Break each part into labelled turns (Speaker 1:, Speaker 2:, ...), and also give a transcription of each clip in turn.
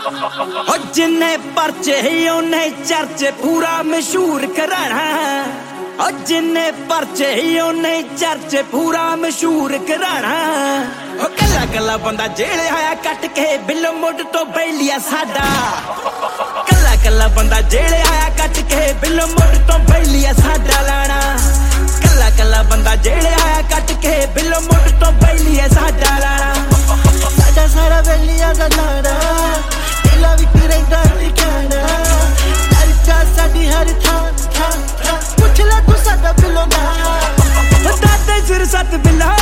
Speaker 1: हो जिन्ने परचे उन्ने चर्चे पूरा मशहूर कराना। हो जिन्ने परचे उन्ने चर्चे पूरा मशहूर कराना। हो कला कला बंदा जेले आया कट के बिलो मुड तो बैलिया साडा। कला कला बंदा जेले आया कट के बिलो मुड तो बैलिया साडा लाना। कला कला बंदा जेले आया कट के बिलो मुड तो बैलिया साडा लाना।
Speaker 2: साडा सारा बैलिया दा लाना दिला विच रहिंदा ठिकाना। चर्चा साडी हर थां थां थां पुछ ले तू साडा बिलो ना।
Speaker 1: दादे सिर सत बिलो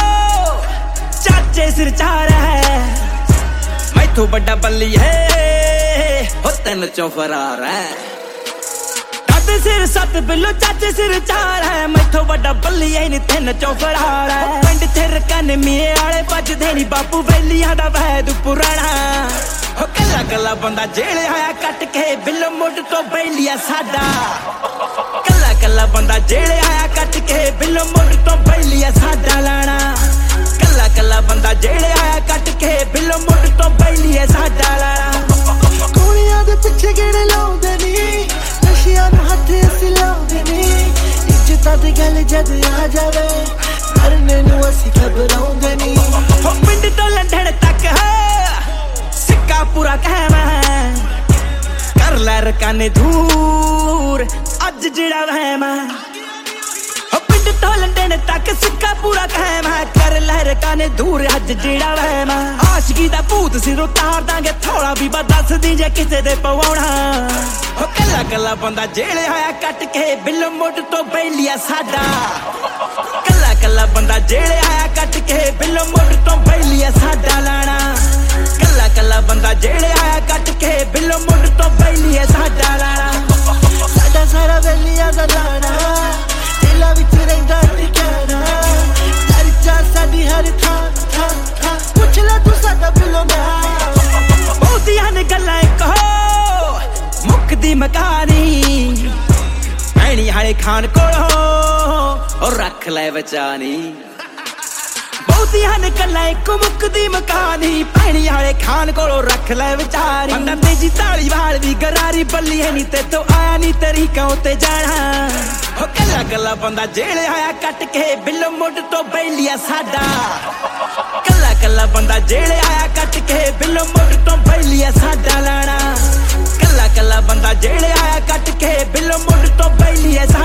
Speaker 1: चाचे सिर चार है। मैथों बड़ा बल्ली है हो तीन चों फरार है। दादे सिर सत बिलो चाचे सिर चार है। मैथों बड़ा बल्ली है नी तीन चों फरार है। पिंड थिर कन मिए आले बजदे नी बापू बैलियां दा वैद पुराना। हो कला कला बंदा जेले आया कट के बिलो मुड तो बैलिया साडा। कला कला बंदा जेले आया कट के बिलो मुड तो बैलिया साडा लाना। कला कला बंदा जेले आया कट के बिलो मुड तो बैलिया साडा लाना।
Speaker 2: कुड़ियां दे पिछे गेड़े लाउंदे नी नशियां नूं हत्थ असीं लाउंदे नी। इज्जतां दी गल जद आ जावे करने नूं असीं घबराउंदे नी।
Speaker 1: हो पिंड तो लंडन तक सिक्का पूरा कहमा है। कर लै रकाने दूर अज जिड़ा वहम है। हो पिंड तो लंडन तक सिक्का पूरा कहमा है। कर लै रकाने दूर अज जिड़ा वहम है। आशिकी दा भूत सिरों तार दांगे थोड़ा भी दस दी जे किसे दे पवाउणा। हो कला कला बंदा जेले आया कट के बिलो मुड तो बैलिया साडा। कला कला बंदा जेले आया कट के बिलो मुड तो बैलिया साडा लाना। कला कला बंदा जेले आया कट के बिलो मुड तो बैलिया साडा लाना।
Speaker 2: साडा सारा बैलिया दा लाना दिला विच रहिंदा ठिकाना। चर्चा साडी हर थां थां थां पुछ ले तू साडा बिलो ना।
Speaker 1: बहुतियां ने गल्लां कहो मुकदी मकानी। भैणी हाले खान कोलों और रख ले बचानी। बहुतियां ने गल्लां इक मुकदी मकानी। भैणी हाले खान कोलों रख ले बचानी। बंदा तेजी ताली वाल दी गरारी बल्ली है नी ते तो आया नी तरीका उते जाना। हो कला कला बंदा जेले आया कट के बिलो मुड तो बैलिया साडा। कला कला बंदा जेले आया कट के बिलो मुड तो बैलिया साडा लाना। कला कला बंदा जेले आया कट के बिलो मुड तो बैलिया